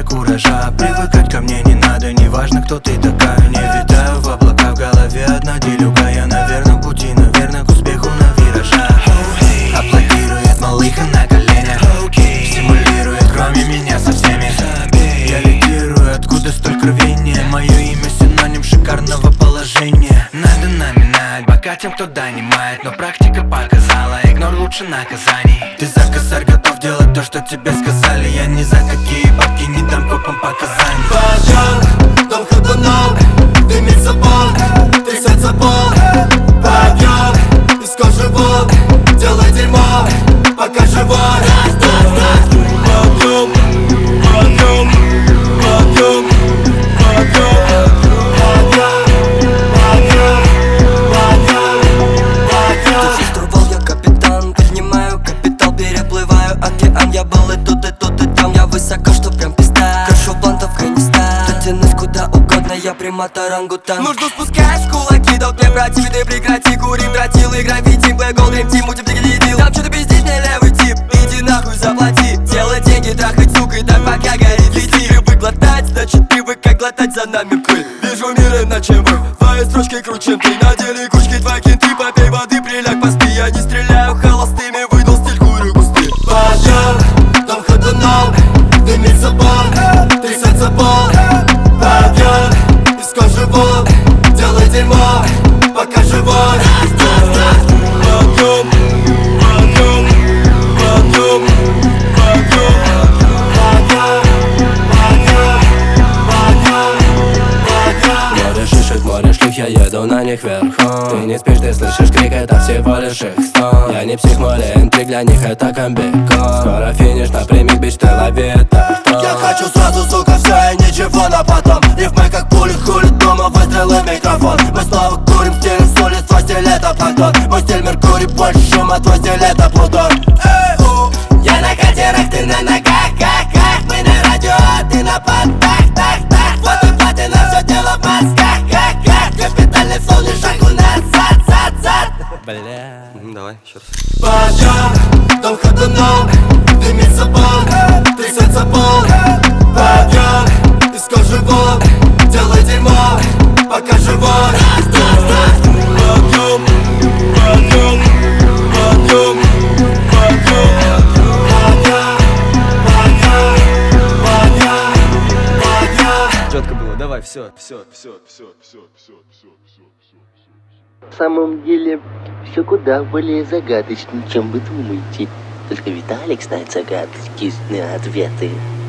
куража. Привыкать ко мне не надо, неважно, кто ты такая. Не витаю в облака, в голове одна делюга. Я на верном пути, наверное, к успеху на виражах. Аплодирует малыха на коленях, стимулирует, кроме меня со всеми. Я лидирую, откуда столько рвения. Мое имя синоним шикарного положения. Надо номинать, бока тем, кто донимает. Но практика показала, игнор лучше наказаний. Ты за косарь готов делать то, что тебе сказали. Я ни за какие бабки не дам копам показаний. Подъем, дом ходуном, дымится пол, трясется пол. Подъем, из кожи вон, делай дерьмо, пока живой. Подъем, подъем, подъем, подъем. Я был и тут, и там. Я высоко, что прям пизда. Кашу блант Афганистан. Дотянусь куда угодно, я примат орангутан. Нужду спускаешь кулаки, долг мне против. Ты прекрати, курим, тротил и граффити. Black Gold Dream Team, мультип, дигидидил. Там что-то пиздить, не левый тип. Иди нахуй, заплати. Делай деньги, трахать сукой, так пока горит. Если привык глотать, значит привык как глотать за нами пыль. Вижу мир иначе вы. Твои строчки круче, чем ты. Надели кучки, твои кенты. Попей воды, приляг, поспи. Я не стреляю холостыми, выдал стиль, курю густы. Подъем, дом ходуном, дымится пол, трясется пол. Подъем, из кожи вон, делай дерьмо, пока живой. Подъем, подъем, подъем, подъем. Море шишек, море шлюх, я еду на них верхом. Ты не спишь, ты слышишь крик, это всего лишь их стон. Я не псих, море интриг, для них это комбикон. Скоро финиш, напрямик, бич, ты лови это трон. Я хочу сразу, сука, все и ничего на потом. Рифмы как пули, хулит дома, выстрелы, микрофон. Мы снова курим, стиль с улиц, твой стиль это планктон. Мой стиль Меркурий, больше шума, твой стиль это Плутон. Я на катерах, ты на ногах, как мы на радио, а ты на понтах, так. Вот и платина, все дело в мозгах, как капитальный флоу, не шагу назад, зад. Бля. Давай, еще раз. Подъем, дом ходуном, дымится пол, трясется пол. Подъем, из кожи вон, делай дерьмо, пока живой. Подъем, подъем, подъем, подъем. Четко было, давай, все. На самом деле, все куда более загадочно, чем вы думаете. Только Виталик знает загадочные ответы.